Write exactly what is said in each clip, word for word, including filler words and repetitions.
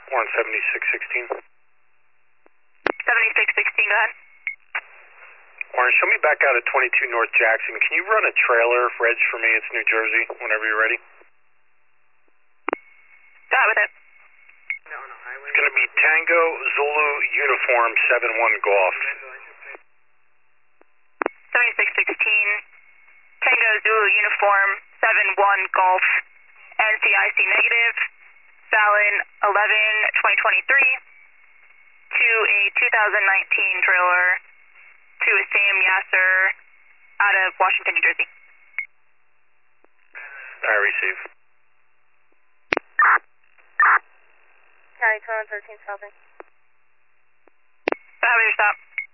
Warren seventy-six sixteen. seventy-six sixteen, go ahead. Warren, show me back out at twenty-two North Jackson. Can you run a trailer reg for me? It's New Jersey, whenever you're ready. Go ahead with it. It's going to be Tango Zulu Uniform seven one Golf. seventy-six sixteen, Tango Zulu Uniform seven one Golf, N C I C negative, Fallon eleven twenty twenty-three, to a two thousand nineteen trailer to a Sam Yasser out of Washington, New Jersey. I receive. County twenty-one thirteen stopping. So how was your stop?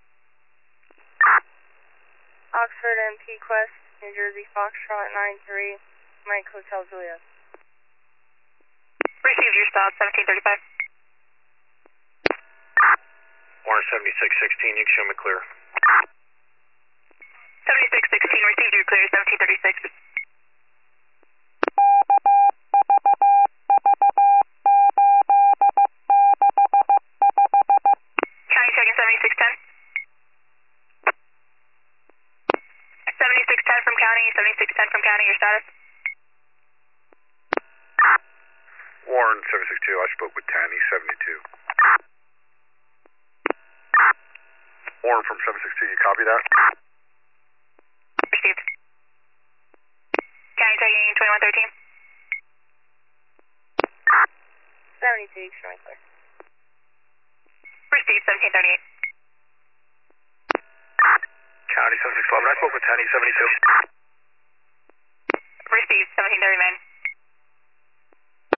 Oxford M P Quest, New Jersey Foxtrot nine three, Mike Hotel Juliet. Received your stop, seventeen thirty-five. Warren seventy-six sixteen, you can show me clear. seventy-six sixteen, received your clear, seventeen thirty-six. County checking seventy-six ten. seventy-six ten from county, seventy-six ten from county, your status? Warren seven six two, I spoke with Tanny seventy-two. Warren from seven six two, you copy that? Received. County checking twenty-one thirteen. seventy-two, you can show me clear. Received, seventeen thirty-eight. County seven six eleven, I spoke with Tanny seventy-two. Received, seventeen thirty-nine.